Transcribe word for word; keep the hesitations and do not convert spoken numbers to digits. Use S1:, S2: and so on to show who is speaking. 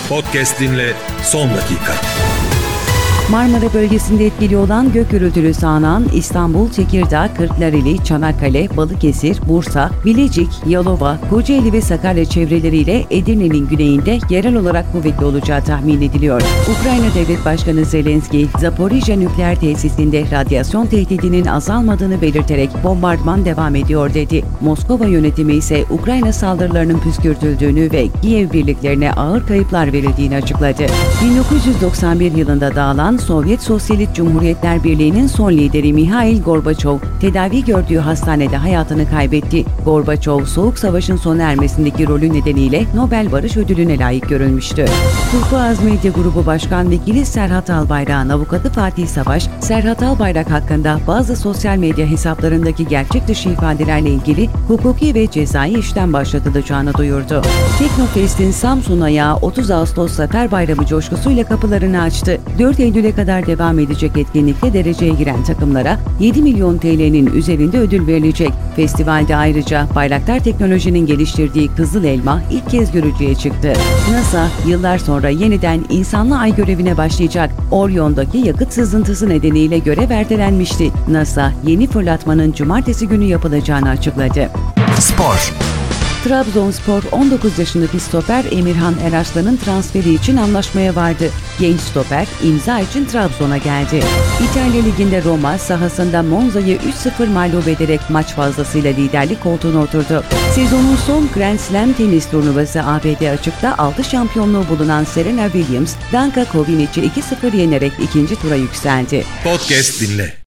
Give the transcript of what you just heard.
S1: Podcast dinle son dakika.
S2: Marmara bölgesinde etkili olan gök gürültülü sağanan İstanbul, Tekirdağ, Kırklareli, Çanakkale, Balıkesir, Bursa, Bilecik, Yalova, Kocaeli ve Sakarya çevreleriyle Edirne'nin güneyinde yerel olarak kuvvetli olacağı tahmin ediliyor. Ukrayna Devlet Başkanı Zelenski, Zaporijya nükleer tesisinde radyasyon tehdidinin azalmadığını belirterek bombardıman devam ediyor dedi. Moskova yönetimi ise Ukrayna saldırılarının püskürtüldüğünü ve Kiev birliklerine ağır kayıplar verildiğini açıkladı. bin dokuz yüz doksan bir yılında dağılan Sovyet Sosyalist Cumhuriyetler Birliği'nin son lideri Mihail Gorbaçov, tedavi gördüğü hastanede hayatını kaybetti. Gorbaçov, Soğuk Savaş'ın sona ermesindeki rolü nedeniyle Nobel Barış Ödülü'ne layık görülmüştü. Turkuaz Medya Grubu Başkan Vekili Serhat Albayrak'ın avukatı Fatih Savaş, Serhat Albayrak hakkında bazı sosyal medya hesaplarındaki gerçek dışı ifadelerle ilgili hukuki ve cezai işlem başlatılacağını duyurdu. Teknofest'in Samsun ayağı otuz Ağustos Zafer Bayramı coşkusuyla kapılarını açtı. dört Eylül'e kadar devam edecek etkinlikte dereceye giren takımlara yedi milyon T L'nin üzerinde ödül verilecek. Festivalde ayrıca Bayraktar Teknoloji'nin geliştirdiği Kızıl Elma ilk kez görücüye çıktı. NASA yıllar sonra yeniden insanlı ay görevine başlayacak. Orion'daki yakıt sızıntısı nedeniyle görev ertelenmişti. NASA yeni fırlatmanın cumartesi günü yapılacağını açıkladı.
S3: Spor.
S2: Trabzonspor on dokuz yaşındaki stoper Emirhan Erarslan'ın transferi için anlaşmaya vardı. Genç stoper imza için Trabzon'a geldi. İtalya Ligi'nde Roma sahasında Monza'yı üç sıfır mağlup ederek maç fazlasıyla liderlik koltuğuna oturdu. Sezonun son Grand Slam tenis turnuvası A B D açıkta altı şampiyonluğu bulunan Serena Williams, Danka Kovinic'i iki sıfır yenerek ikinci tura yükseldi.
S1: Podcast dinle.